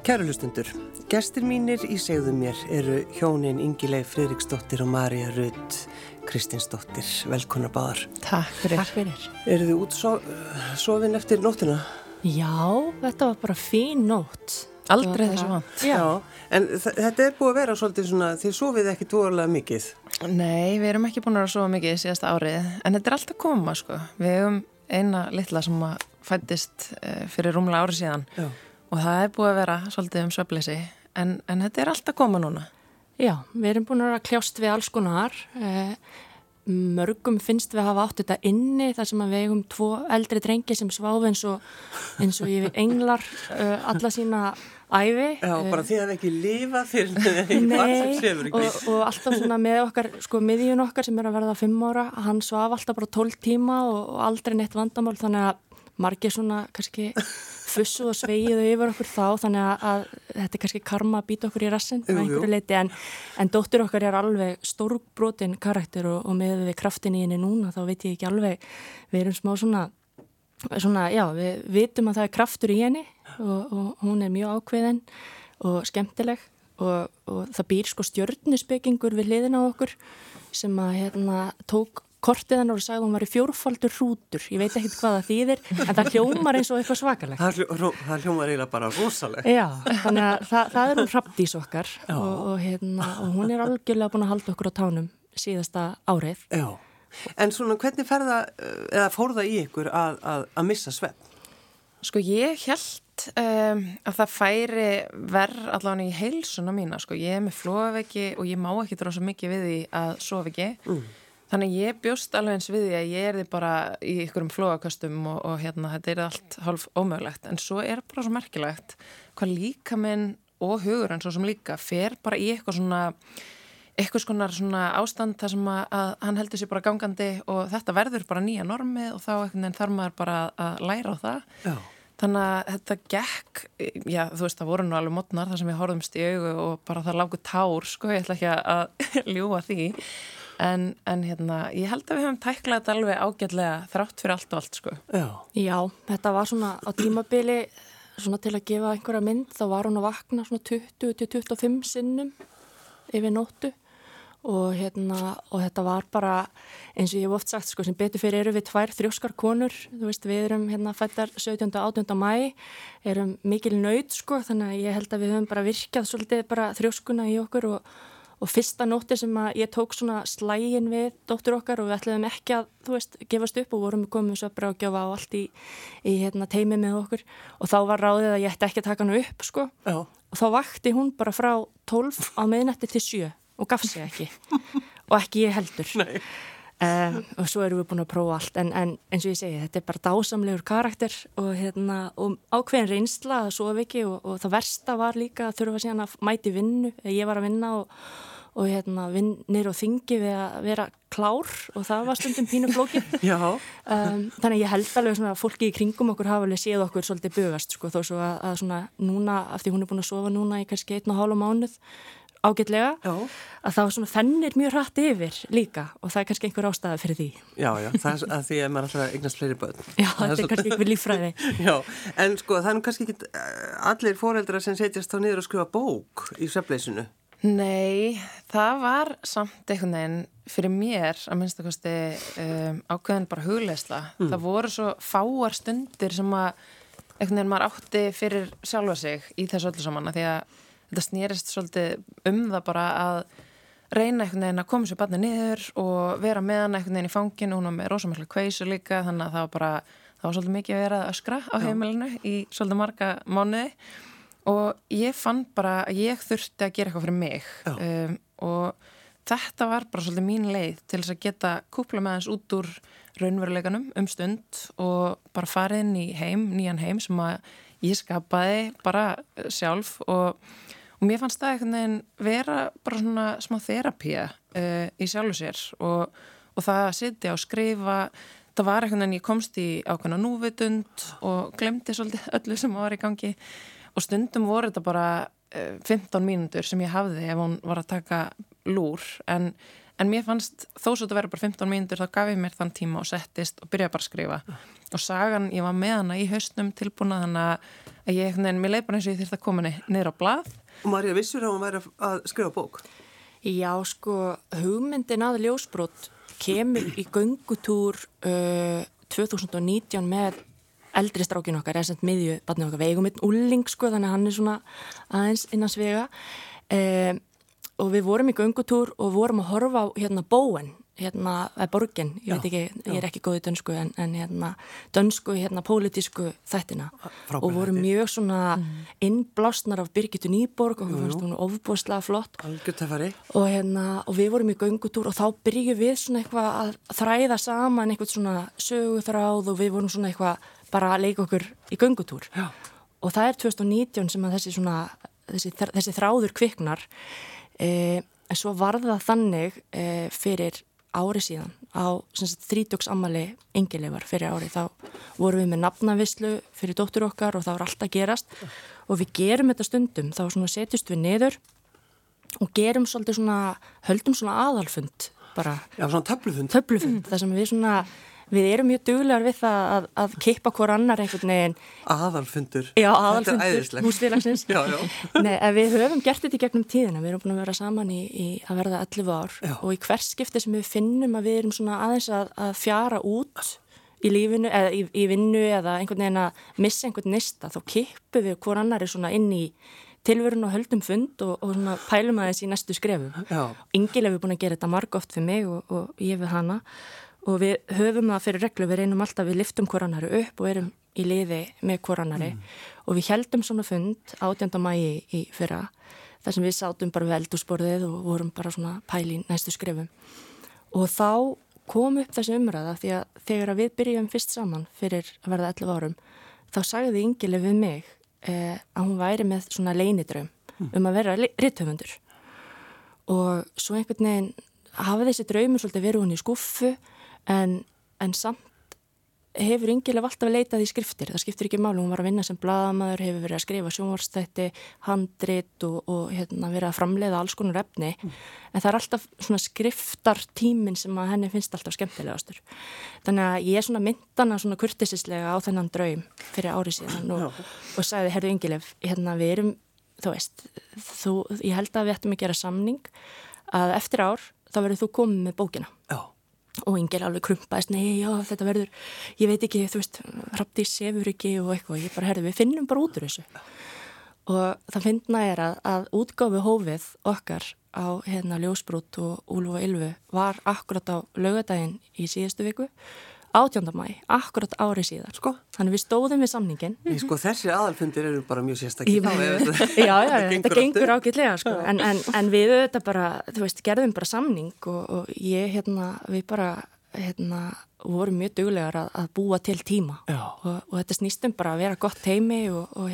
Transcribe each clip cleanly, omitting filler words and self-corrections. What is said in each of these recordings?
Kæru hlustundur, gestir mínir í Segðu mér eru hjónin Ingileif Friðriksdóttir og María Rut Kristinsdóttir. Velkonar báðar. Takk fyrir. Eru þið útsofin eftir nóttina? Já, þetta var bara fín nótt. Aldrei þessu vant. Já, en þetta búið að vera svolítið svona, þið sofið ekki tvorulega mikið. Nei, við erum ekki búin að sofa mikið síðasta árið, en þetta alltaf koma, sko. Við hefum eina litla sem fæddist fyrir rúmlega ári síðan. Já. Og það búið að vera svolítið svefnleysi, en þetta alltaf koma núna. Já, við erum búin að kljást við alls konar. Mörgum finnst við að hafa átt þetta inni þar sem við eigum 2 eldri drengi sem sváfu eins og ég englar alla sína ævi. Já, bara því að við ekki lifa fyrir Nei, og alltaf svona með okkar, sko miðjun okkar sem að verða 5 ára, hann svaf alltaf bara 12 tíma og aldrei neitt vandamál, þannig að margir svona kannski fussu og sveigiðu yfir okkur þá, þannig að þetta kannski karma að býta okkur í rassinn á einhverju leiti, en dóttir okkar alveg stórbrotin karakter og með við kraftin í henni núna, þá veit ég ekki alveg, við erum smá svona já, við vitum að það kraftur í henni og hún mjög ákveðin og skemmtileg og það býr sko stjörnuspekingur við hliðina á okkur sem að tók kortið hennar og sagði hún var í 4-faldur hrútur. Ég veit ekkert hvað það þýðir, en það hljómar eins og eitthvað svakalegt. Það hljómar eiginlega bara rosalega. Já, þannig að það hún Hrafndís okkar og hún algjörlega búin að halda okkur á tánum síðasta árið. Já, en svona hvernig fór það í ykkur að missa svefn? Sko ég held að það færi verð allavega í heilsuna mína. Sko ég með flogaveggi og ég má ekki drosa mikið við því að sofa ekki. Þannig ég bjóst alveg eins við því að ég því bara í ykkurum flogaköstum og þetta allt hálf ómögulegt. En svo bara svo merkilegt hvað líkaminn og hugurinn svo sem líka fer bara í eitthvað svona ástand þar sem að hann heldur sér bara gangandi og þetta verður bara nýja normið og þá einhvern veginn þarf maður bara að læra á það. Já. Þannig að þetta gekk, já þú veist það voru nú alveg mótnar þar sem við horfðumst í augu og bara það lágu tár, sko, ég ætla ekki að ljúga því. En ég held að við höfum tæklað þetta alveg ágætlega þrátt fyrir allt og allt, sko. Já, þetta var svona á tímabili, svona til að gefa einhverja mynd, þá var hún að vakna svona 20-25 sinnum yfir nóttu og þetta var bara, eins og ég hef oft sagt, sko, sem betur fyrir eru við 2 þrjóskar konur, þú veist, við erum fæddar 17. og 18. maí, erum mikil naut, sko, þannig að ég held að við höfum bara virkað svolítið bara þrjóskuna í okkur og fyrsta nótti sem að ég tók svona slægin við dóttur okkar og við ætluðum ekki að, þú veist, gefast upp og vorum komið svefnbra og gjöfa og allt í teimi með okkur og þá var ráðið að ég ætti ekki að taka hana upp, sko. Já. Og þá vakti hún bara frá 12 á miðnætti til 7 og gaf sig ekki og ekki ég heldur. Nei. Og svo erum við búin að prófa allt en eins og ég segi, þetta bara dásamlegur karakter og ákveðin reynsla að sofa ekki og það versta var líka að þurfa síðan að mæti vinnu, ég var að vinna og vinnir og þingi við að vera klár og það var stundum pínu flókið. Já. Þannig að ég held alveg svona að fólki í kringum okkur hafa alveg séð okkur svolítið bugast, sko, þó svo að svona núna, af því hún búin að sofa núna í kannski 1,5 mánuð ágætlega, að þá svona fennir mjög hratt yfir líka og það kannski einhver ástæða fyrir því. Já, það að því að maður alltaf eignast fleiri börn. Já, þetta kannski einhver líffræði. Já, en sko það kannski ekki allir foreldrar sem setjast þá niður og skrifa bók í svefnleysinu. Nei, það var samt einhvern veginn fyrir mér að minnsta kosti ákveðin bara hugleiðsla. Það voru svo fáar stundir sem að einhvern veginn maður átti fyrir sjálfa sig í þessu öllu saman að því að þetta snerist svolítið það bara að reyna einhvern veginn að koma sér barnið niður og vera með hann einhvern veginn í fanginu, hún var með rosamikla kveisu líka, þannig að það var svolítið mikið að vera að öskra á heimilinu í svolítið marga mánuði og ég fann bara að ég þurfti að gera eitthvað fyrir mig og þetta var bara svolítið mín leið til þess að geta kúpla með hans út úr raunveruleikanum stund og bara farið inn í nýjan heim sem að ég skapaði bara sjálf og mér fannst það einhvern veginn vera bara svona smá þerapía í sjálfu sér og það að sitja og skrifa, það var einhvern veginn ég komst í ákveðna núvitund og glemdi svolítið öllu sem var í gangi og stundum voru þetta bara 15 mínútur sem ég hafði ef hún var að taka lúr en en mér fannst þó svo þetta verið bara 15 mínútur þá gaf ég mér þann tíma og settist og byrjaði bara að skrifa og sagan, ég var með hana í haustnum tilbúna þannig að mér leið bara eins og ég þyrfti að koma niður á blað. Og María, vissur að hún væri að skrifa bók? Já, sko, hugmyndin að ljósbrot kemur í göngutúr 2019 með eldri strákin okkar, eða sem miðju barnið okkar, við eigum einn úlling, sko, þannig að hann er svona aðeins innan svega og við vorum í göngutúr og vorum að horfa á hérna Bóen, hérna borgin, ég veit ekki, ég er ekki góð í dönsku en hérna dönsku, hérna pólitísku þættina og vorum mjög svona innblásnar af Birgittu Nýborg og við fannst hún ofboðslega flott og hérna, og við vorum í göngutúr og þá byrjuðum við svona eitthvað að þræða saman eitthvað svona söguþráð og við vorum svona eitthvað bara að leika okkur í göngutúr og það er 2019 sem að þessi þráður kviknar en svo var það þannig fyrir ári síðan á 30 ammali Ingileifar fyrir ári þá vorum við með nafnavislu fyrir dóttur okkar og það var alltaf gerast og við gerum þetta stundum þá svona setjumst við niður og gerum svolítið svona höldum svona aðalfund bara. Já, svona töflufund. Það sem við erum mjög duglegar við það að kippa hvor annar einhvern veginn. Aðalfundur. Já, aðalfundur húsfélagsins. Já. Nei, við höfum gert þetta í gegnum tíðina. Við erum búin að vera saman í að verða 11 ár og í hvers skipti sem við finnum að við erum svona aðeins að fjara út í lífinu eða í vinnu eða einhvern veginn að missa einhvern nista, þá kippum við hvor annar svona inn í tilverun og höldum fund og svona pælum aðeins í næstu skrefum. Ingileif er búin að gera þetta margoft fyrir mig og ég við hana. Og við höfum það fyrir reglu, við reynum alltaf, við lyftum hvor annari upp og erum í liði með hvor annari og við heldum svona fund 18. maí í fyrra þar sem við sátum bara við eldhúsborðið og vorum bara svona pæli í næstu skrefum og þá kom upp þessi umræða því að þegar við byrjum fyrst saman fyrir að verða 11 árum þá sagði Ingileif við mig að hún væri með svona leynidraum að vera rithöfundur og svo einhvern veginn hafa þessi draumur svolítið verið hún í skúffu en samt hefur Ingileif alltaf leitað í skriftir. Það skiptir ekki máli, hún var að vinna sem blaðamaður, hefur verið að skrifa sjónvarpsþætti, handrit og verið að framleiða alls konar efni. En það er alltaf svona skriftartíminn sem að henni finnst alltaf skemmtilegastur. Þannig að ég svona mynda hana svona kurteisislega á þennan draum fyrir ári síðan og sagði, herðu Ingileif, við erum, þú veist, ég held að við ættum að gera samning að eftir ár þá verður þú komið með bókina. Já. Og Ingileif alveg krumpaðist, nei, já, þetta verður, ég veit ekki, þú veist, Hrafndís sefur ekki og eitthvað, ég bara, herðu, við finnum bara út úr þessu. Og það finna er að útgáfu hófið okkar á ljósbrot og Úlf og Ylfu var akkurat á laugardaginn í síðustu viku, 18. maí, akkurat ári síðar. Sko? Þannig við stóðum við samningin. Sko, þessi aðalfundir eru bara mjög sérstakir. Já, þetta gengur ágætlega, sko. En við þetta bara, þú veist, gerðum bara samning og ég, við bara, vorum mjög duglegar að búa til tíma. Og þetta snýstum bara að vera gott heimi og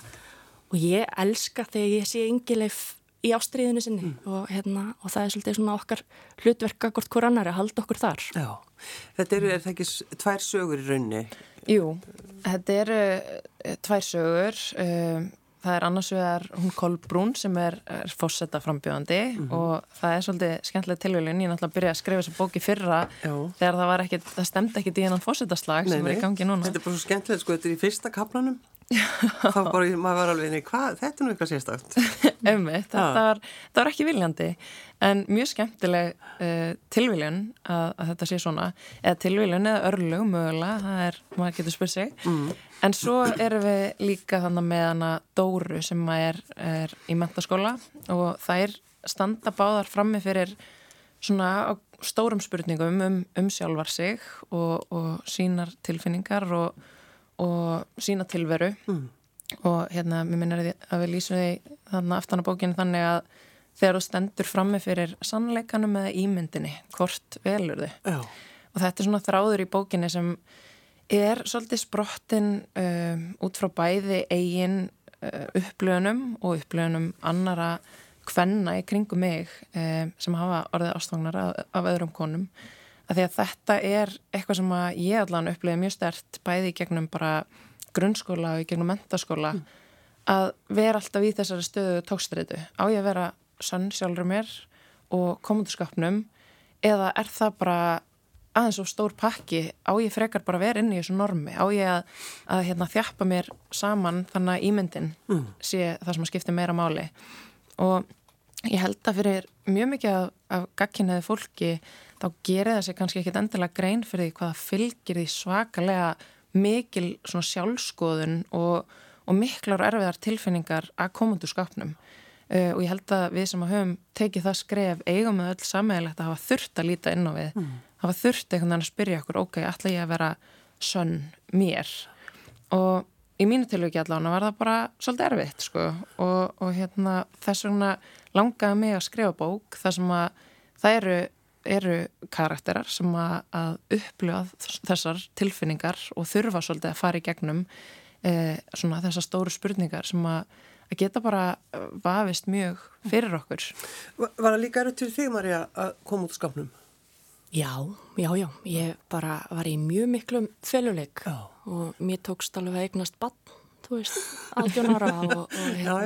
ég elska þegar ég sé Ingileif í ástríðinu sinni og það er svolítið svona okkar hlutverka hvort hvor annar að halda okkur þar. Já, þetta er það ekki 2 sögur í rauninni? Jú, þetta eru 2 sögur. Það er annars vegar hún Kolbrún sem er forseta frambjóðandi og það er svolítið skemmtileg tilviljun. Ég náttúrulega byrjaði að skrifa þessa bók í fyrra þegar það stemdi ekkit í hennan forsetaslag sem er í gangi núna. Þetta er bara svo skemmtilegt, sko, þetta er í fyrsta kaflanum. Þá bara, maður var alveg, hvað, þetta er nú eitthvað sérstakt. Þetta var ekki viljandi, en mjög skemmtileg tilviljun að þetta sé svona, eða tilviljun eða örlög mögulega, það er, maður getur spurt sig. En svo erum við líka þannig með hana Dóru sem er í menntaskóla og þær standa báðar frammi fyrir svona stórum spurningum sjálfar sig og sínar tilfinningar og sína tilveru og mér minnir að við lýsum því þannig aftan á bókinu þannig að þegar þú stendur frammi fyrir sannleikanum eða ímyndinni, hvort velur þið. Og þetta er svona þráður í bókinni sem er svolítið sprottin út frá bæði eigin upplöfunum og upplöfunum annara kvenna í kringum mig sem hafa orðið ástfangnar af öðrum konum. Að því að þetta er eitthvað sem að ég allan upplifði mjög sterkt bæði í gegnum bara grunnskóla og í gegnum menntaskóla að vera alltaf í þessari stöðu tókstreitu. Á ég að vera sönn sjálfur mér og koma út úr skápnum eða er það bara aðeins of stór pakki, á ég frekar bara vera inn í þessu normi, á ég að þjappa mér saman þannig að ímyndin sé það sem skiptir meira máli og ég held að fyrir mjög mikið af gagnkynhneigðu fólki þá gerir það sig kannski ekkit endilega grein fyrir því hvaða fylgir því svakalega mikil svona sjálfskoðun og miklar og erfiðar tilfinningar að komundu skápnum og ég held að við sem höfum tekið það skref eigum með öll sameiginlegt að hafa þurft að líta inn á við hafa þurft einhvern veginn að spyrja okkur ok, ætla ég að vera sönn mér og í mínu tilviki allavega var það bara svolítið erfitt sko og þess vegna langaði mig að skrifa bók þar sem að það eru karakterar sem að upplifa þessar tilfinningar og þurfa svolítið að fara í gegnum svona þessar stóru spurningar sem að geta bara vafist mjög fyrir okkur. Var það líka erfitt til þig, María, að koma út úr skápnum? Já. Ég bara var í mjög miklum feluleik og mér tókst alveg að eignast barn, þú veist, 18 ára og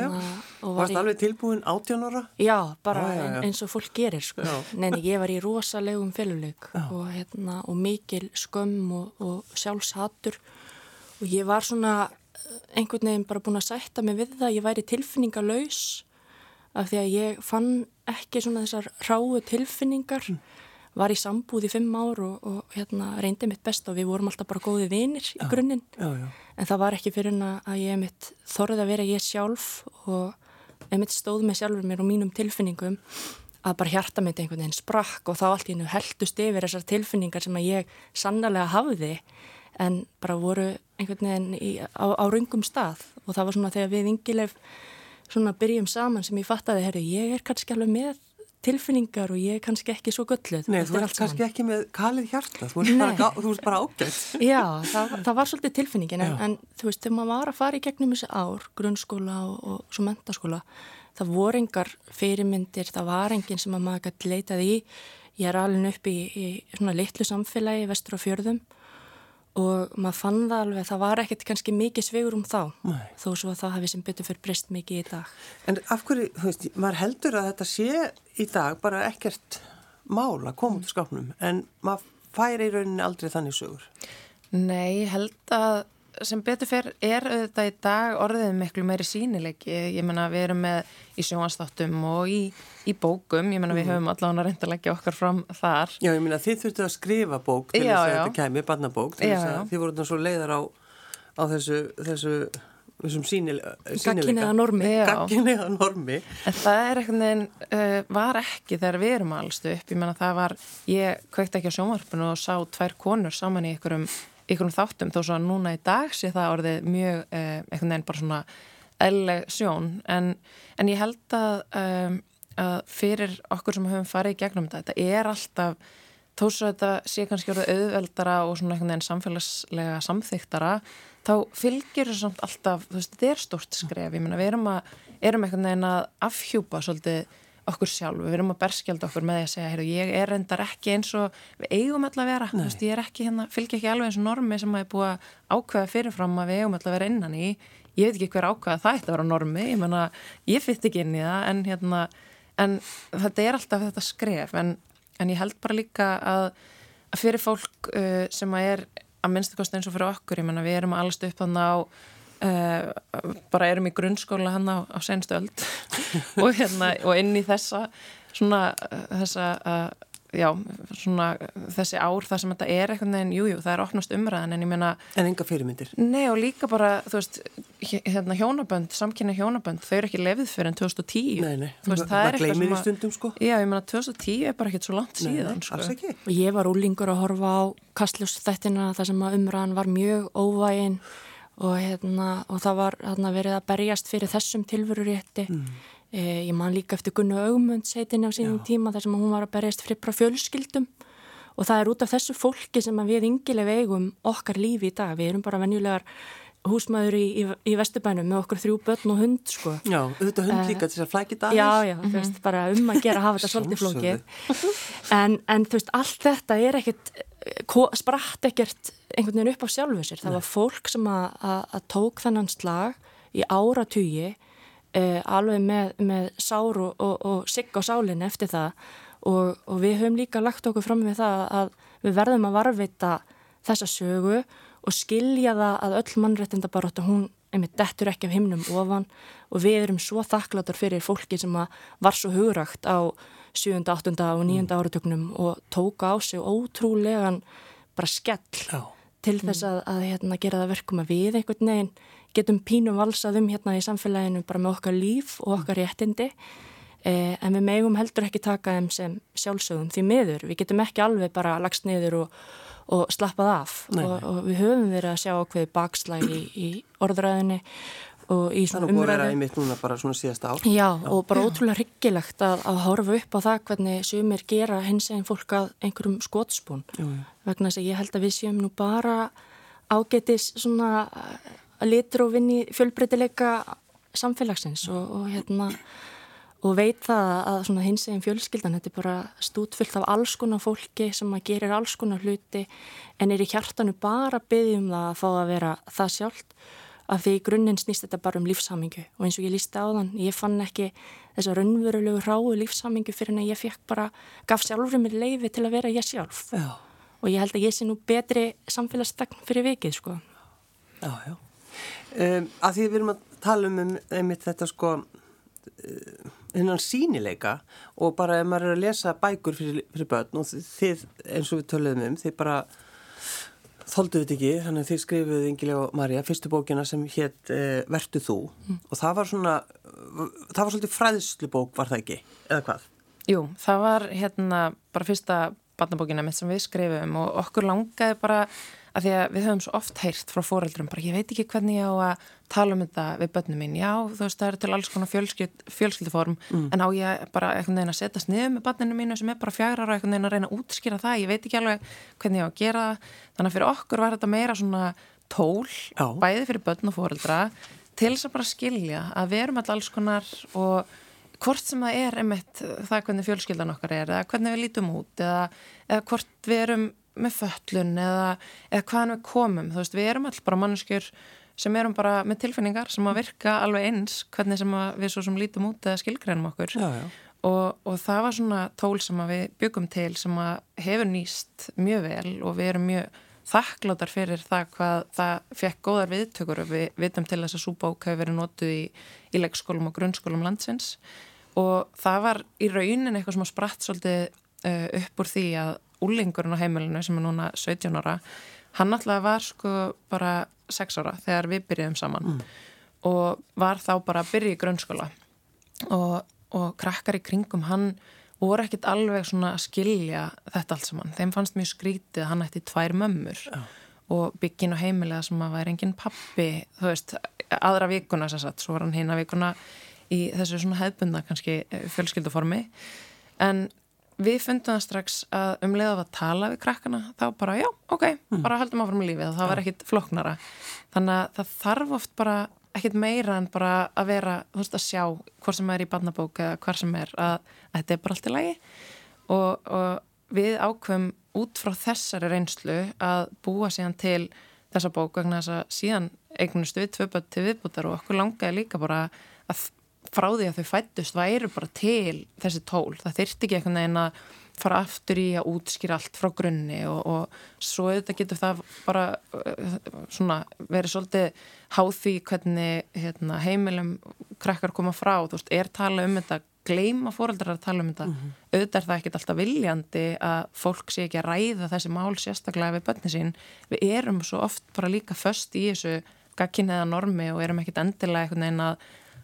og varst alveg tilbúin 18 ára? Já, bara eins og fólk gerir, sko. Nei, ég var í rosalegum feluleik og mikil skömm og sjálfshatur og ég var svona einhvern veginn bara búin að sætta mig við það, ég væri tilfinningalaus af því að ég fann ekki svona þessar hráu tilfinningar, var í sambúð í 5 ár og reyndi mitt best og við vorum alltaf bara góði vinir í grunninn, en það var ekki fyrir að ég mitt þorði að vera ég sjálf og mitt stóð með sjálfur mér og mínum tilfinningum að bara hjarta mitt einhvern veginn sprakk og þá allt í hennu heldust yfir þessar tilfinningar sem að ég sannarlega hafði en bara voru einhvern veginn á röngum stað og það var svona þegar við Ingileif svona byrjum saman sem ég fattaði, ég er kannski alveg með tilfinningar og ég er kannski ekki svo gölluð. Nei, þú ert kannski ekki með kalið hjarta, þú ert bara ágætt. Já, það var svolítið tilfinningin en þú veist, þegar maður var að fara í gegnum þessi ár, grunnskóla og svo menntaskóla, það voru engar fyrirmyndir, það var enginn sem að maður gæti leitað í. Ég er alveg upp í svona litlu samfélagi vestur á fjörðum og maður fann það alveg, það var ekkert kannski mikið svegur þá, þó svo að það hafi sem betur fyrir breyst mikið í dag. En af hverju, þú veist, maður heldur að þetta sé í dag bara ekkert mál að koma út úr skápnum, en maður fær í rauninni aldrei þannig sögur. Nei, ég held að sem betur fyrir auðvitað í dag orðið miklu meiri sýnileiki, ég meina við erum með í sjónvarpsþáttum og í bókum, ég meina við höfum allavega reynt að leggja okkar fram þar. Já, ég meina þið þurftu að skrifa bók til þess að þetta kæmi, barnabók, til þess að þið voru svo leiðar á þessum sýnileika. Gagnkynhneigða normi. En það einhvern veginn var ekki þegar við erum alst upp, ég meina ég kveikti ekki á sjónvarpinu og sá 2 konur saman í einhverjum þáttum, þó svo að núna í dag sé það orðið mjög einhvern veginn bara svona eðlileg sjón, en ég held að fyrir okkur sem höfum farið í gegnum þetta alltaf, þó svo að þetta sé kannski orðið auðveldara og svona einhvern veginn samfélagslega samþyktara, þá fylgir þessu samt alltaf, þú veist, þetta stórt skref, ég meina við erum einhvern veginn að afhjúpa svolítið okkur sjálf, við erum að berskjalda okkur með því að segja, ég er reyndar ekki eins og við eigum alltaf að vera, þú veist, ég er ekki fylgja ekki alveg eins og normi sem að ég búið að ákveða fyrirfram að við eigum alltaf að vera innan í, ég veit ekki hver ákveða það ætti að vera normi, ég meina, ég fytt ekki inn í það, en þetta alltaf þetta skref, en ég held bara líka að fyrir fólk sem að minnstu kosti eins og fyrir okkur, ég meina, við erum að alast upp þannig á bara erum í grunnskóla hann á seinustu öld og inn í þessa þessi ár þar sem þetta einhvern veginn, jú, það opnast umræðan en ég meina... En enga fyrirmyndir? Nei, og líka bara, þú veist, hjónabönd, samkynja hjónabönd, þau eru ekki lefið fyrir en 2010. Nei, veist, það gleymir í stundum, sko. Já, ég meina, 2010 bara ekkert svo langt síðan, sko. Alls ekki. Og ég var úlingur að horfa á Kastljós-þættina þar sem að umræðan var mjög óvægin og það var verið að berjast fyrir þessum tilverurétti. Ég man líka eftir Gunnu Ögmunds heitinni á sínum tíma þar sem hún var að berjast fyrir bara fjölskyldum og það út af þessu fólki sem við Ingileif eigum okkar lífi í dag. Við erum bara venjulegar húsmaður í Vesturbænum með okkur 3 börn og hund, sko. Já, auðvitað hund líka til þess að flækja það. Já, þú veist, bara að gera að hafa þetta svolítið flókið. En þú veist, allt þetta ekkert, spratt ekkert einhvern veginn upp á sjálfu sér. Það var fólk sem að tók þennan slag í áratugi alveg með sár og sigg á sálinni eftir það og við höfum líka lagt okkur fram við það að við verðum að varðveita þessa sögu og skilja það að öll mannréttindabarátta hún einmitt dettur ekki af himnum ofan og við erum svo þakklátar fyrir fólki sem var svo hugrakt á 7., 8. og 9. áratögnum og tóka á sig ótrúlegan bara skell til þess að gera það verkum að við einhvern veginn getum pínum valsað í samfélaginu bara með okkar líf og okkar réttindi en við megum heldur ekki taka þeim sem sjálfsögum því miður. Við getum ekki alveg bara lagst niður og slappað af og við höfum verið að sjá ákveði bakslægi í orðræðinni og í svona umræðu. Þannig að vera einmitt núna bara svona síðasta ár. Já, og bara ótrúlega hryggilegt að horfa upp á það hvernig sumir gera hinsegin fólk að einhverjum skotspún. Vegna þess að ég held að við séum nú bara ágætis svona litur og vinni fjölbreytileika samfélagsins og veit það að svona hinsegin fjölskyldan, þetta bara stútfullt af alls konar fólki sem að gerir alls konar hluti en í hjartanu bara biðjum það að fá að vera það sjálft að því í grunninn snýst þetta bara lífshamingju og eins og ég lýsti áðan, ég fann ekki þessa raunverulegu ráu lífshamingju fyrir en ég gaf sjálfur mér leyfi til að vera ég sjálf. Já. Og ég held að ég sé nú betri samfélagsþegn fyrir vikið, sko. Já. Að því við erum að tala einmitt þetta, sko, hennan sýnileika og bara ef maður að lesa bækur fyrir börn og þið eins og við töluðum þið bara þolduðu þetta ekki, þannig að þið skrifuðu Ingileif og María fyrstu bókina sem hét Vertu þú og það var svolítið fræðslubók, var það ekki? Eða hvað? Jú, það var bara fyrsta barnabókina mitt sem við skrifum og okkur langaði bara að því að við höfum svo oft heyrt frá foreldrum bara ég veit ekki hvernig ég á að tala þetta við börnum mín. Já, þú veist, það eru til alls konar fjölskylduform en á ég bara einhvern veginn að setjast niður með barninu mínu sem bara 4 ára og einhvern veginn að reyna að útskýra það. Ég veit ekki alveg hvernig ég á að gera það. Þannig að fyrir okkur var þetta meira svona tól, bæði fyrir börn og foreldra til þess að bara skilja að við erum alls konar og hvort sem það einmitt það hvernig fjölskyldan okkar eða hvernig við lítum út eða hvort við erum með fötlun eða hvaðan við komum. Þú veist, við erum all bara manneskjur sem erum bara með tilfinningar sem að virka alveg eins hvernig sem við svo sem lítum út eða skilgreinum okkur. Já. Og það var svona tól sem að við byggum til sem að hefur nýst mjög vel og við erum mjög þakkláttar fyrir það hvað það fekk góðar viðtökur og við vitum til þess að sú bók hefur verið notuð í leikskólum og grunnskólum landsins og það var í raunin eitthvað sem að spratt svolítið upp úr því að úlingurinn á heimilinu sem núna 17 ára, hann alltaf var sko bara 6 ára þegar við byrjuðum saman og var þá bara að byrja í grunnskóla og krakkar í kringum hann voru ekkit alveg svona að skilja þetta allt saman. Þeim fannst mjög skrítið að hann ætti 2 mömmur og byggin á heimilega sem að væri engin pappi, þú veist, aðra vikuna sem sagt, svo var hann hina vikuna í þessu svona hefðbundna kannski fjölskylduformi en við fundum það strax að leið að tala við krakkana, þá bara já, ok, bara höldum áfram í lífið og það var ekkit flóknara. Þannig að það þarf oft bara ekkit meira en bara að vera, þú veist, að sjá hvort sem er í barnabók eða hvar sem er að þetta er bara allt í lagi og við ákveðum út frá þessari reynslu að búa síðan til þessa bók vegna þess að síðan eignustu við 2 börn til viðbútar og okkur langaði líka bara að frá því að þau fæddust væru bara til þessi tól. Það þyrfti ekki einhvern veginn að fara aftur í að útskýra allt frá grunni og svo auðvitað getur það bara svona verið svolítið háð því hvernig heimilum krakkar koma frá. Þú veist, tala þetta, gleyma foreldrar að tala þetta. Auðvitað það ekkert alltaf viljandi að fólk sé ekki að ræða þessi mál sérstaklega við börnin sín. Við erum svo oft bara líka föst í þessu gagnkynhneigða normi og erum ekkert endilega einhvern veginn að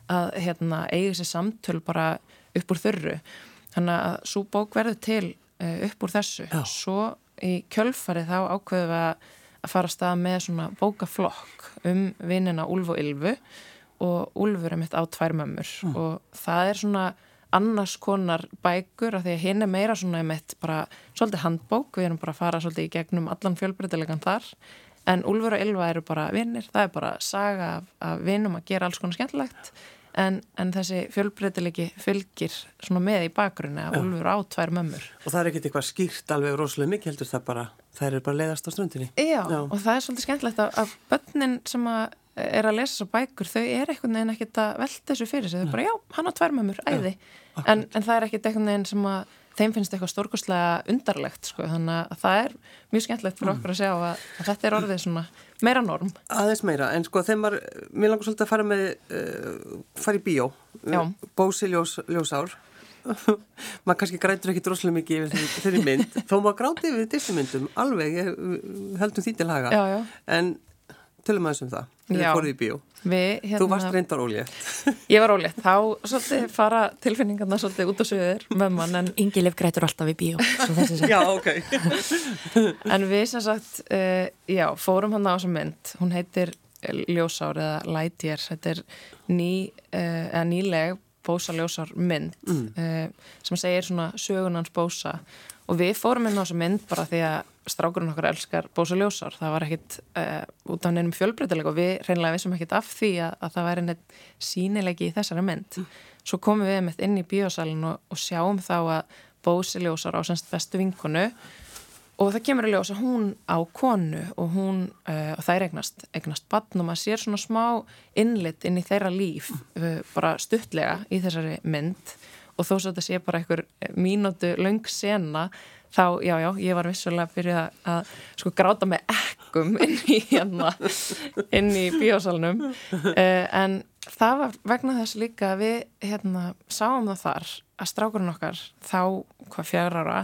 eiga þessi samtöl bara upp úr þurru. Þannig að svo bók verður til upp úr þessu. Já. Svo í kjölfarið þá ákveðum við að fara að stað með svona bókaflokk vinina Úlf og Ylfu og Úlfur mitt á 2 mömmur og það er svona annars konar bækur af því að hinn meira svona mitt bara svolítið handbók, við erum bara að fara svolítið í gegnum allan fjölbreytilegan þar en Úlfur og Ylfa eru bara vinir, það er bara saga af vinum að gera alls konar skemmtilegt en þessi fjölbreytilegi fylgir svona með í bakgrunni að Úlfur á 2 mömmur. Og það er ekkert eitthvað skýrt alveg rosalega mikið heldur það bara, það er bara leiðast á stundinni. Já, og það er svolítið skemmtilegt að börnin sem að lesa svo bækur, þau einhvern veginn ekkert að velta þessu fyrir sig, þau bara já, hann á 2 mömmur, æði. En það er ekkert einhvern veginn sem að þeim finnst eitthvað stórkostlega undarlegt sko, þannig að það mjög skemmtilegt fyrir okkur að sjá að þetta orðið svona meira norm. Aðeins meira, en sko þegar mér langar svolítið að fara í bíó, Bósi ljósár, maður kannski grætur ekki droslega mikið yfir þeirri mynd, þó maður gráti yfir Disneymyndum, alveg, heldum því til haga, en tölum aðeins það, þegar fóruð í bíó. Þú varst reyndar ólétt. Ég var ólétt, þá svolítið fara tilfinningarna svolítið út á suður með mann, en Ingilif grætur alltaf í bíó. Já, ok. En við sem sagt, fórum hann á þessa mynd, hún heitir Ljósár eða Lightyear, þetta er nýleg Bósa ljósár mynd sem segir svona sögunans Bósa og við fórum inn á þessa mynd bara því að strákurinn okkar elskar Bósa ljósár, það var ekkit út af neinum fjölbreytileika og við hreinlega vissum ekkit af því að það væri neitt sýnileiki í þessari mynd. Svo komum við með inn í bíósalinn og sjáum þá að Bósi ljósár á semst bestu vinkonu og það kemur í ljós að hún á konu og og þær eignast barn og maður sér svona smá innlit inn í þeirra líf bara stuttlega í þessari mynd og þó svo þetta sé bara einhver mínútu löng sena þá, ég var vissulega að byrja að sko gráta með ekkum inn í bíósalnum en það var vegna þess líka að við sáum það þar að strákurinn okkar þá, 4 ára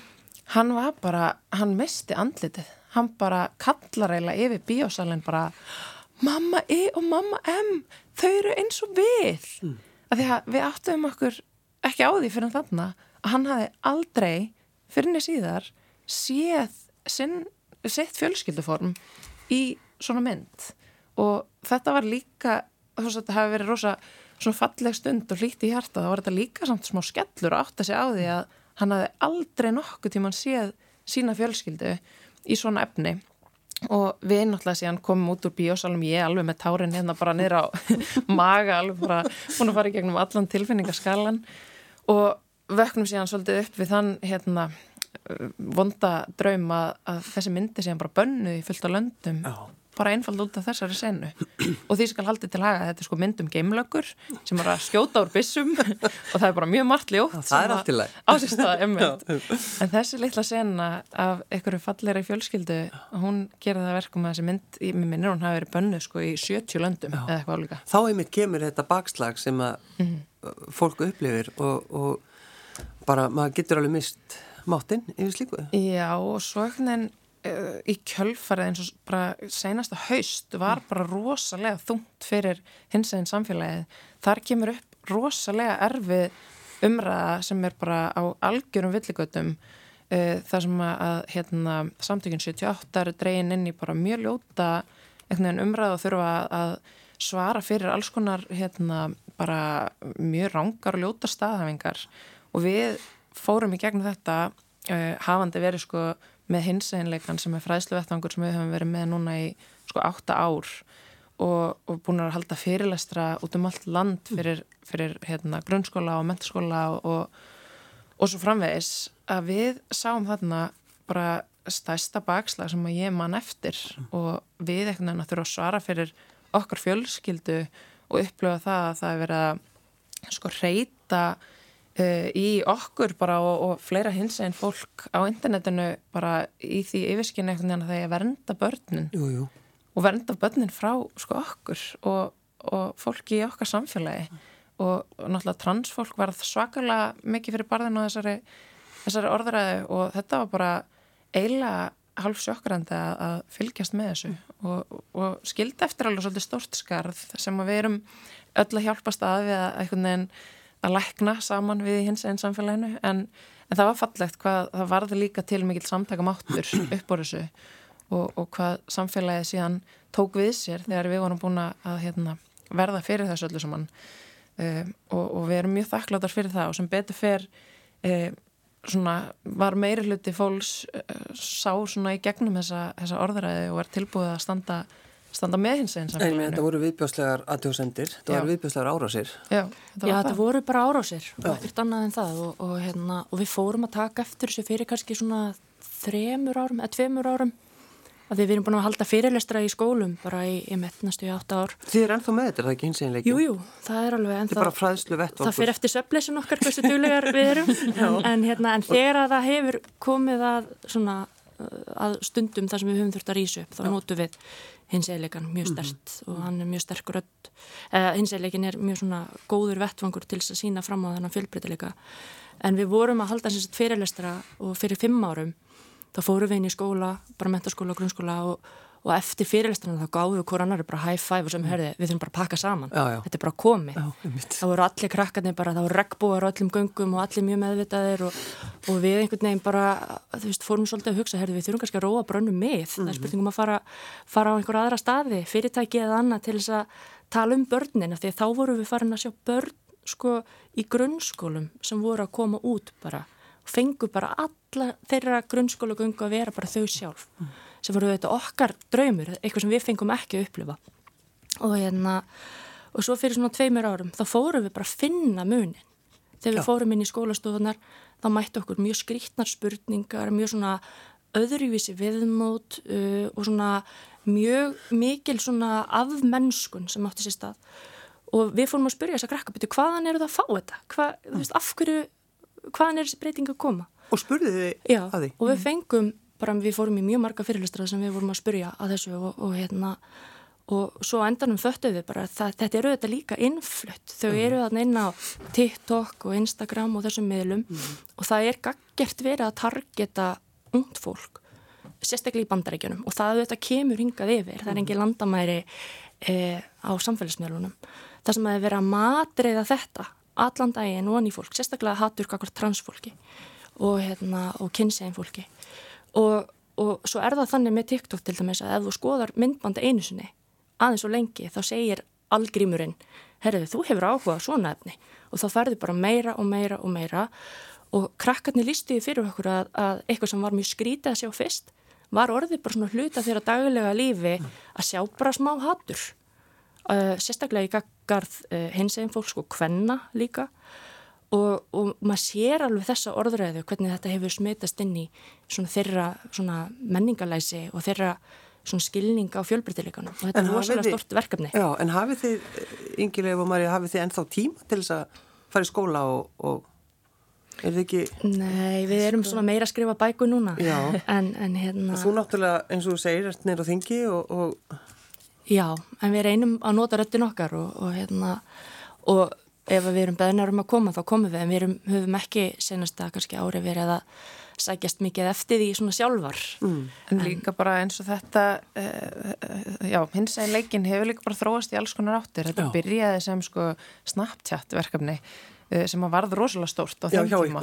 hann misti andlitið, hann bara kallar eiginlega yfir bíósalinn bara mamma E og mamma M, þau eru eins og við. Af því að við áttum okkur ekki á því fyrir þarna að hann hafi aldrei fyrir niður síðar séð sitt fjölskylduform í svona mynd og þetta var líka, þetta hafi verið rosa svona falleg stund og hlýtt í hjarta, þá var þetta líka samt smá skellur og átt að segja á því að hann hafði aldrei nokkuð tímann séð sína fjölskyldu í svona efni og við náttúrulega síðan komum út úr bíósalum, ég alveg með tárin bara niður á maga, alveg bara búin að fara í gegnum allan tilfinningaskalan og vöknum síðan svolítið upp við þann vonda draum að þessi myndi síðan bara bönnuð í fullt á löndum bara einfald út af þessari senu og því skal haldið til haga að þetta er mynd geimlöggur sem að skjóta úr byssum og það er bara mjög margt ljótt það er allt í lagi ásýstaða en þessi litla sena af einhverju fallegri fjölskyldu hún gerir það verkum að þessi mynd í minnir hún hafi verið bönnuð í 70 löndum eða eitthvað álíka. Þá einmitt kemur þetta bakslag sem að fólk upplifir og bara maður getur alveg mist máttinn yfir slíku. Já og svo einhvern í kjölfarið eins og bara seinasta haust var bara rosalega þungt fyrir hinsegin samfélagið. Þar kemur upp rosalega erfið umræða sem er bara á algjörum villigötum þar sem að samtökin 78 eru dregin inn í bara mjög ljóta umræða og þurfa að svara fyrir alls konar bara mjög rangar og ljóta staðhæfingar og við fórum í gegnum þetta hafandi verið með hinseginleikan sem er fræðsluvettvangur sem við höfum verið með núna í 8 ár og búin að halda fyrirlestra út allt land fyrir grunnskóla og menntaskóla og svo framvegis að við sáum þarna bara stærsta bakslag sem að ég man eftir og við einhvern veginn að þurfa að svara fyrir okkar fjölskyldu og upplifa það að það er verið að reyta í okkur bara og fleira hinsegin fólk á internetinu bara í því yfirskinni einhvern veginn að það er vernda börnin og vernda börnin frá okkur og fólki í okkar samfélagi og náttúrulega transfólk var svakalega mikið fyrir barðinu á þessari orðræðu og þetta var bara eiginlega hálf sjokkrandi að fylgjast með þessu og skildi eftir alveg svolítið stórt skarð sem að við erum öll að hjálpast að við að einhvern veginn að lækna saman við hinsegin samfélaginu en það var fallegt hvað það varði líka til mikill samtakamáttur upp á þessu og hvað samfélagið síðan tók við sér þegar við vorum búin að verða fyrir þessu öllu saman og við erum mjög þakkláttar fyrir það og sem betur fer var meiri hluti fólks sá í gegnum þessa orðræði og var tilbúið að standa með hinsegin samfélaginu. Þetta voru viðbjóðslegar athugasemdir, þetta voru viðbjóðslegar árásir. Já, þetta voru bara árásir og ekkert annað en það og við fórum að taka eftir þessu fyrir kannski 3 árum eða 2 árum að við erum búin að halda fyrirlestra í skólum bara í næstu 8 ár. Þið ennþá með þetta, er það ekki hinseginleiki? Jú, það alveg ennþá. Þetta bara fræðslu vettvangur. Það fyrir eftir svefnleysin okkar hversu duglegar við erum. en þegar það hefur komið að stundum þar sem við höfum þurft að rísa upp, þá notum við hinseginleikan mjög sterkt og hann er mjög sterk rödd. Hinseginleikin er mjög góður vettvangur til þess að sýna fram á þennan fjölbreytileika. En við vorum að halda fyrirlestra og fyrir 5 árum þá fórum við inn í skóla, bara menntaskóla og grunnskóla og eftir fyrirlestrana þá gáðum við hvor annari bara high five og sem við þurfum bara að pakka saman. Þetta er bara komið. Það voru allir krakkarnir bara, það voru regnbogar á öllum göngum og allir mjög meðvitaðir og við einhvern veginn bara, fórum svolítið að hugsa, við þurfum kannski að róa bara önnum með. Það er spurningum að fara á einhver aðra staði, fyrirtæki eða annað til þess að tala börnin, því þá vorum við farin að sjá börn í grunnskólum sem voru að koma út bara fengu bara alla þeirra grunnskólagöngu að vera bara þau sjálf sem voru þetta okkar draumur, eitthvað sem við fengum ekki að upplifa og svo fyrir 2 árum þá fórum við bara að finna munin þegar við fórum inn í skólastofunar þá mættu okkur mjög skrýtnar spurningar mjög öðruvísi viðmót og mjög mikil afmennskun sem átti sér stað og við fórum að spyrja þess að krakka hvaðan eru það að fá þetta? Af hverju hvaðan er þessi breyting að koma? Og spurðið þið að því? Og við fengum, við fórum í mjög marga fyrirlestra sem við vorum að spyrja að þessu og svo endanum föttuð við bara að þetta eru þetta líka innflutt. Þau eru þarna inn á TikTok og Instagram og þessum miðlum og það er gaggjert verið að targeta ungt fólk, sérstaklega í Bandaríkjunum og það þetta kemur hingað yfir. Það er engin landamæri á samfélagsmiðlunum. Það sem að vera að matreiða þetta allan daginn og ný fólk, sérstaklega hatur gagnvart transfólki og kynsegin fólki og svo er það þannig með TikTok til dæmis að ef þú skoðar myndbandi einu sinni aðeins og lengi þá segir algrímurinn þú hefur áhugað svona efni og þá færðu bara meira og meira og meira og krakkarnir lýstuðu fyrir okkur að eitthvað sem var mjög skrítið að sjá fyrst var orðið bara hluta þeirra daglega lífi að sjá bara smá hatur sérstaklega í garð hinsegin fólks og kvenna líka og maður sér alveg þessa orðræðu hvernig þetta hefur smitast inn í þeirra menningalæsi og þeirra skilning á fjölbreytileikanum og þetta er rosalega stort verkefni. Já, en hafið þið, Ingileif og María, hafið þið ennþá tíma til þess að fara í skóla og er þið ekki... Nei, við erum meira að skrifa bækur núna. Já, en þú náttúrulega, eins og þú segir, ert niður á þingi og... Já, en við reynum að nota röddin okkar og ef við erum beðnar að koma þá komum við en við höfum ekki senasta kannski ári verið að sækjast mikið eftir því sjálfar. En líka bara eins og þetta, hinsegin leikin hefur líka bara þróast í alls konar áttir. Þetta byrjaði sem Snapchat verkefni sem að varð rosalega stórt á þeim tíma.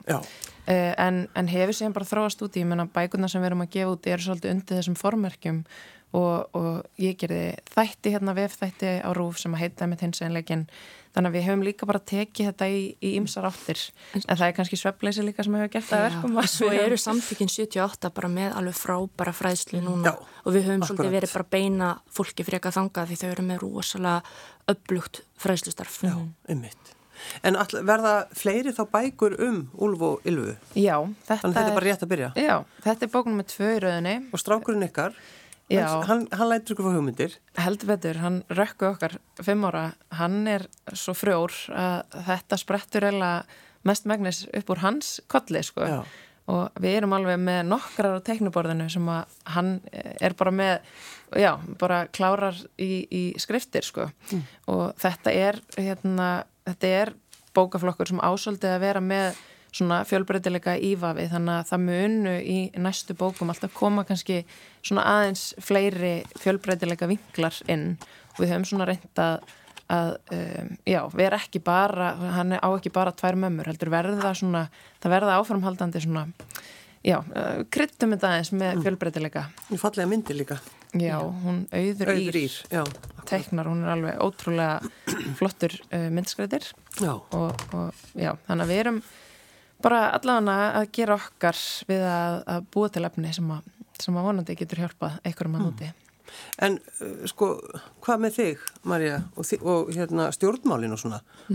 En hefur síðan bara þróast út í, bækurnar sem við erum að gefa út eru svolítið undir þessum formerkjum og ég gerði þætti vefþætti á RÚV sem að heita með hinseginleikin þannig að við höfum líka bara tekið þetta í ýmsar áttir en það er kannski svefnleysi líka sem hefur gert það verkum Svo eru samtökin 78 bara með alveg frábæra fræðslu núna og við höfum svolítið verið bara beina fólki frekar þangað því þau eru með rosalega öflugt fræðslustarf. Já, einmitt. En verða fleiri þá bækur Úlf og Ylfu? Já, þannig þetta er bara rétt að byrja? Já, þetta er bók númer 2 í röðinni. Og strákurinn ykkar? Hann lætur ykkur fá hugmyndir. Heldur betur, hann rökku okkar 5 ára, hann er svo frjór að þetta sprettur eiginlega mest megnis upp úr hans kolli og við erum alveg með nokkrar á teiknuborðinu sem að hann er bara með, bara klárar í skriftir og þetta er bókaflokkur sem ásöldið að vera með fjölbreytileika ívafi þannig að það munu í næstu bókum alltaf koma kannski aðeins fleiri fjölbreytileika vinklar inn og við höfum reynt að vera ekki bara, hann á ekki bara 2 mömmur, heldur það verða áframhaldandi kryddum þetta aðeins með fjölbreytileika. Í fallega myndir líka. Já, hún Auður Ír teiknar, hún er alveg ótrúlega flottur myndskreitir og þannig að við erum bara allavega að gera okkar við að búa til efni sem að vonandi getur hjálpað einhverjum að núti. En hvað með þig, María, og stjórnmálin og svona?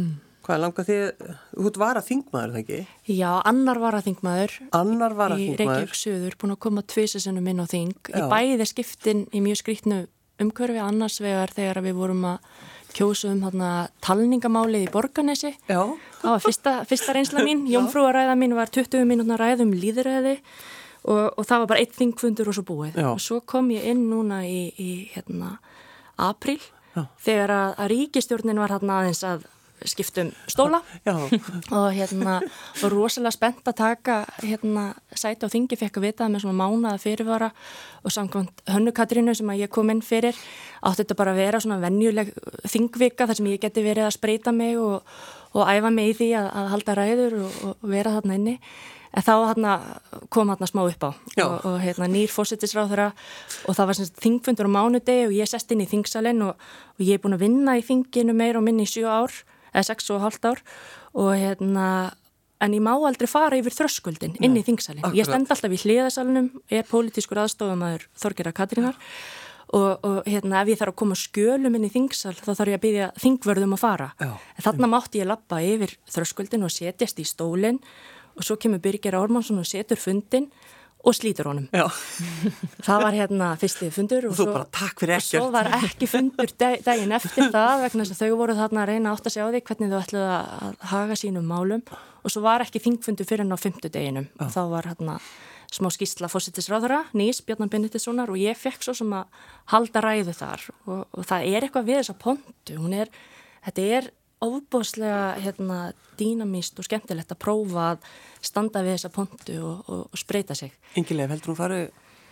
Hvað langar þið, þú ert varaþingmaður, það ekki? Já, annar varaþingmaður í Reykjavík Reykjavík Suður, búin að koma 2 sinnum inn á þing. Já. Í bæði skiptin í mjög skrýtnu umhverfi, annars vegar þegar við vorum að kjósa talningamálið í Borgarnesi. Já. Það var fyrsta reynsla mín, jómfrúaræða mín var 20 mínútna ræð lýðræði og það var bara 1 þingfundur og svo búið. Já. Og svo kom ég inn núna í apríl, þegar að ríkisstjórnin var aðeins að skiptum stóla. Já. Og var rosalega spennt að taka sæti á þingi, fekk að vita með svona mánaða fyrirvara og samkvæmt Hönnu Katrínu sem að ég kom inn fyrir átti þetta bara að vera svona venjuleg þingvika þar sem ég geti verið að spreita mig og æfa mig í því að halda ræður og vera þarna inni. En þá kom smá upp á og nýr forsætisráðherra og það var þingfundur á mánudegi og ég sest inn í þingsalinn og ég búin að vinna í þinginu meir og minni í 7 ár eða 6,5 ár og en ég má aldrei fara yfir þröskuldin inn í þingsalinn. Ég stend alltaf í hliðasalunum, pólitískur aðstofamaður Þorgerðar Katrínar og ef ég þarf að koma skjölum inn í þingsal þá þarf ég að biðja þingvörðum að fara. En þarna mátti ég labba yfir þröskuldin og setjast í stólinn og svo kemur Birgir Ármannsson og setur fundin og slítur honum. Já. Það var fyrsti fundur og þú bara takk fyrir ekkert. Og svo var ekki fundur daginn eftir það vegna þess að þau voru þarna að reyna að átta sig á því hvernig þau ætluðu að haga sínum málum og svo var ekki þingfundur fyrir en á 5. deginum. Og þá var smá skýrsla forsætisráðherra, nýs Bjarnar Benediktssonar og ég fekk svo sem að halda ræðu þar og það er eitthvað við þessa pontu. Þetta er ofboðslega dýnamíst og skemmtilegt að prófa að standa við þessa pontu og spreita sig. Ingileif, heldur hún farið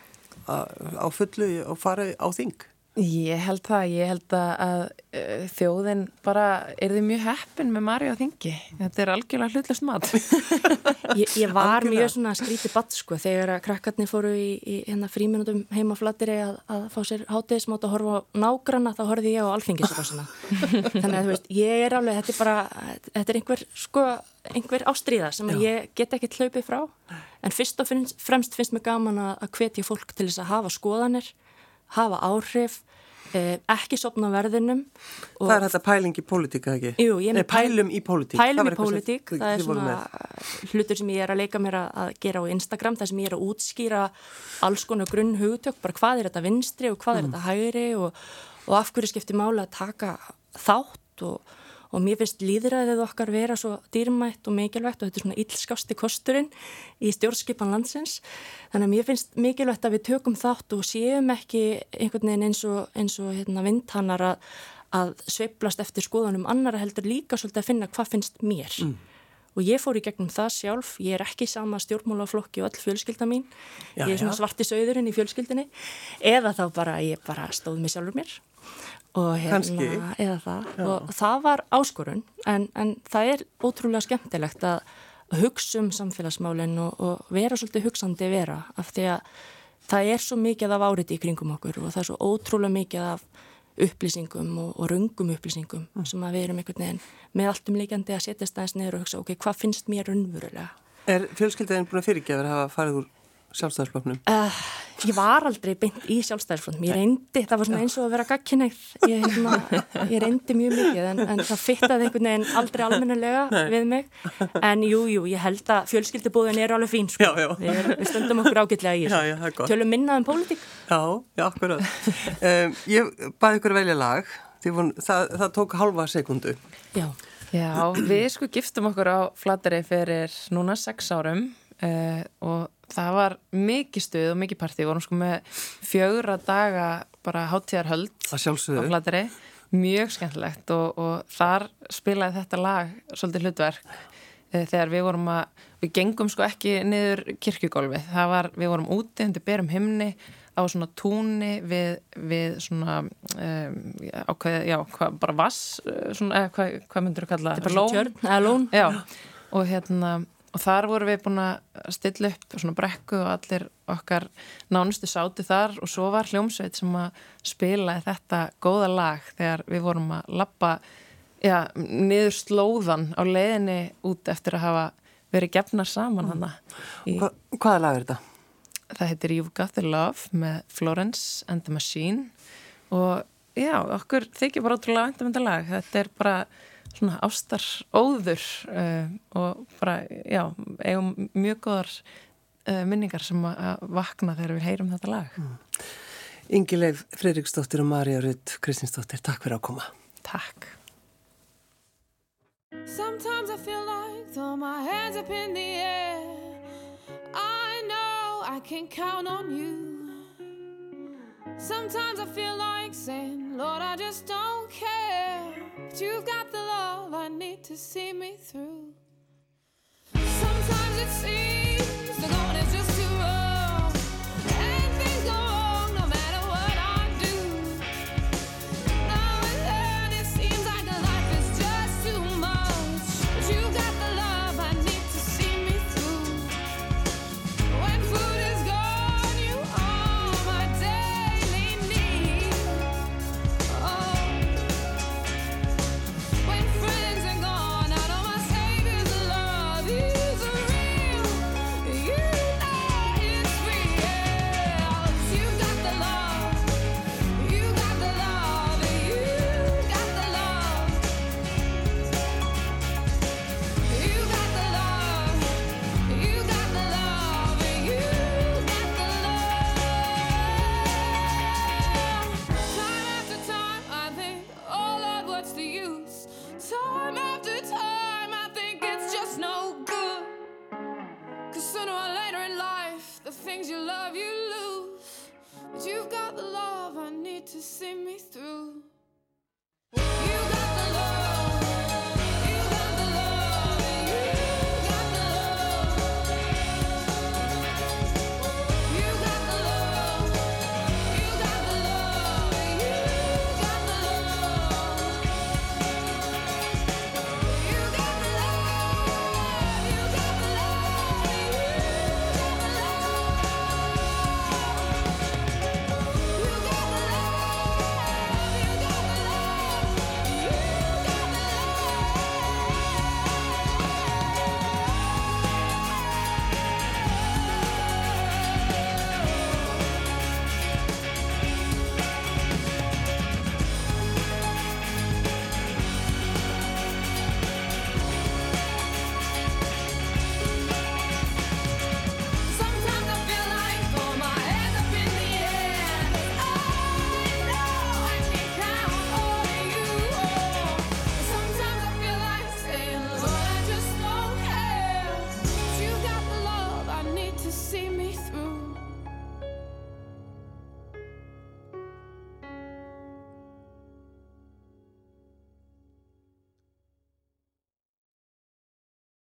á fullu og farið á þing? Ég held að þjóðin bara yrði mjög heppin með Maríu á þingi. Þetta er algjörlega hlutlaust mat. Ég var mjög svona skrítið badd þegar að krakkarnir fóru í frímínútum heima á Flateyri að fá sér hádegismót og horfa á nágranna, þá horfði ég á Alþingisrósina. Þannig að þú veist, ég er alveg, þetta er einhver ástríða sem ég get ekki hlaupið frá. En fyrst og fremst finnst mér gaman að hvetja fólk til þess að hafa skoðanir, hafa áhrif, ekki sofna á verðinum. Það er þetta pæling í pólitík, ekki? Jú, ég er pælum í pólitík. Pælum í pólitík, það er svona hlutur sem ég er að leika mér að gera á Instagram, það sem ég er að útskýra alls konar grunn hugtök, bara hvað er þetta vinstri og hvað er þetta hægri og af hverju skiptir máli að taka þátt og mér finnst lýðræðið okkar vera svo dýrmætt og mikilvægt og þetta er svona illskásti kosturinn í stjórnskipan landsins. Þannig að mér finnst mikilvægt að við tökum þátt og séum ekki einhvern veginn eins og vindhannar að sveiflast eftir skoðunum annara heldur líka svolítið að finna hvað finnst mér. Og ég fór í gegnum það sjálf, ég er ekki sama stjórnmálaflokki og öll fjölskylda mín. Ég er svona svarti sauðurinn í fjölskyldinni eða þá ég stóð mig sjálfur mér. Og eða það. Og það var áskorun en það er ótrúlega skemmtilegt að hugsa samfélagsmálin og vera svolítið hugsandi vera af því að það er svo mikið af áriti í kringum okkur og það er svo ótrúlega mikið af upplýsingum og röngum upplýsingum sem að við erum einhvern veginn með allt líkandi að setjast aðeins niður og hugsa ok, hvað finnst mér raunverulega? Er fjölskyldaðin búin að fyrirgefa að hafa farið úr Sjálfstæðisflokknum? Ég var aldrei beint í Sjálfstæðisflokknum. Ég reyndi, það var svona eins og að vera gagnkynhneigð. Ég reyndi mjög mikið en það fittaði einhvern veginn aldrei almennilega við mig. En jú, ég held að fjölskyldubúðin eru alveg fín. Já. Við stöndum okkur ágætlega í þessu. Það er gott. Tölum minna pólitík. Já, akkurat. Ég baði ykkur að velja lag. Það tók halva sekundu. Já, við giftum okkur á Flateyri fyrir núna 6 árum og það var mikið stuð og mikið partí, við vorum með 4 daga bara hátíðarhöld á Flateyri, mjög skemmtilegt og þar spilaði þetta lag svolítið hlutverk þegar við gengum ekki niður kirkjugólfið, við vorum úti undir berum himni á svona túni við svona bara vass svona, hvað myndir þú kalla? Þetta er bara tjörn, lón. Já, og þar vorum við búin að stilla upp svona brekku og allir okkar nánustu sátu þar og svo var hljómsveit sem að spilaði þetta góða lag þegar við vorum að labba niður slóðan á leiðinni út eftir að hafa verið gefnar saman hana. Hvaða lag er þetta? Það heitir You've Got the Love með Florence and the Machine og okkur þykir bara ótrúlega vænt þetta lag. Þetta er bara svona ástaróður og bara, já, eigum mjög góðar minningar sem að vakna þegar við heyrum þetta lag. Ingileif Friðriksdóttir og María Rut Kristinsdóttir, takk fyrir að koma. Takk. Sometimes I feel like throw my hands up in the air. I know I can count on you. Sometimes I feel like saying, Lord, I just don't care. But you've got the love I need to see me through. Sometimes it seems the going is